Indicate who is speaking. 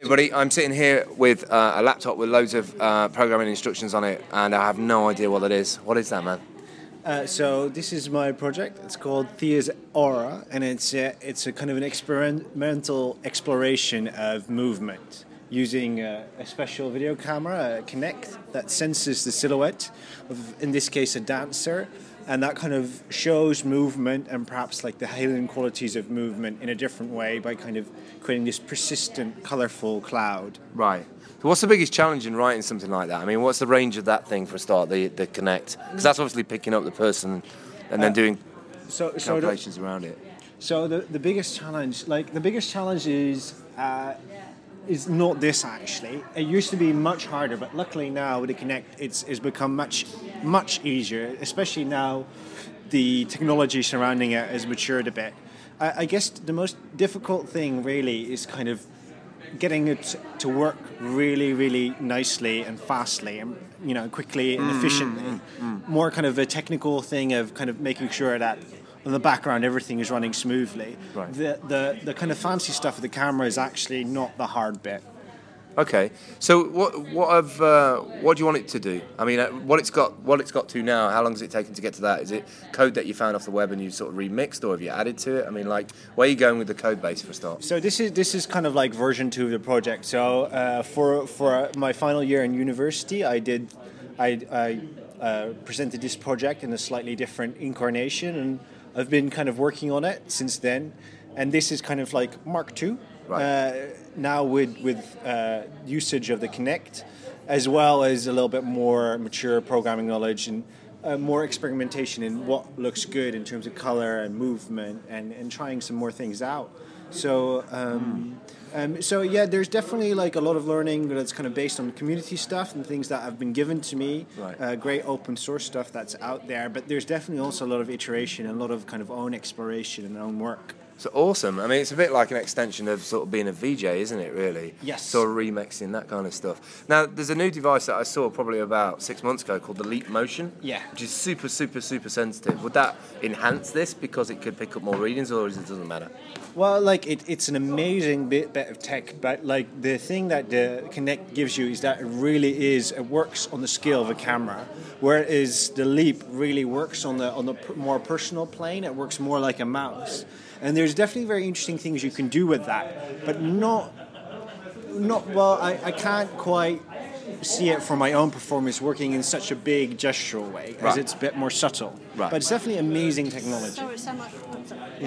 Speaker 1: Everybody, I'm sitting here with a laptop with loads of programming instructions on it, and I have no idea what that is. What is that, man?
Speaker 2: So this is my project. It's called Thea's Aura, and it's a kind of an experimental exploration of movement using a special video camera, a Kinect, that senses the silhouette of, in this case, a dancer, and that kind of shows movement and perhaps like the hailing qualities of movement in a different way by kind of creating this persistent, colourful cloud.
Speaker 1: Right. So what's the biggest challenge in writing something like that? I mean, what's the range of that thing for a start, the Kinect? Because that's obviously picking up the person and then doing calculations around it. So
Speaker 2: the biggest challenge, is not this actually. It used to be much harder, but luckily now with the Kinect, it's become much easier. Especially now, the technology surrounding it has matured a bit. I guess the most difficult thing really is kind of getting it to work really, really nicely and fastly, and quickly and efficiently. More kind of a technical thing of kind of making sure that in the background everything is running smoothly.
Speaker 1: Right.
Speaker 2: The kind of fancy stuff with the camera is actually not the hard bit.
Speaker 1: Okay, so what do you want it to do? I mean, what it's got to now. How long has it taken to get to that? Is it code that you found off the web and you sort of remixed, or have you added to it? I mean, like, where are you going with the code base for a start?
Speaker 2: So this is kind of like version 2 of the project. So for my final year in university, I presented this project in a slightly different incarnation, and I've been kind of working on it since then. And this is kind of like Mark II. Right. Now with usage of the Kinect, as well as a little bit more mature programming knowledge and more experimentation in what looks good in terms of color and movement, and trying some more things out. So yeah, there's definitely like a lot of learning that's kind of based on community stuff and things that have been given to me. Right. Great open source stuff that's out there, but there's definitely also a lot of iteration and a lot of kind of own exploration and own work.
Speaker 1: So awesome. I mean, it's a bit like an extension of sort of being a VJ, isn't it, really?
Speaker 2: Yes.
Speaker 1: Sort of remixing, that kind of stuff. Now, there's a new device that I saw probably about 6 months ago called the Leap Motion.
Speaker 2: Yeah.
Speaker 1: Which is super, super, super sensitive. Would that enhance this because it could pick up more readings, or does it doesn't matter?
Speaker 2: Well, like, it's an amazing bit of tech, but like the thing that the Kinect gives you is that it works on the scale of a camera, whereas the Leap really works on the more personal plane. It works more like a mouse. And there's definitely very interesting things you can do with that, but not well. I can't quite see it for my own performance working in such a big gestural way, as it's a bit more subtle. Right. But it's definitely amazing technology.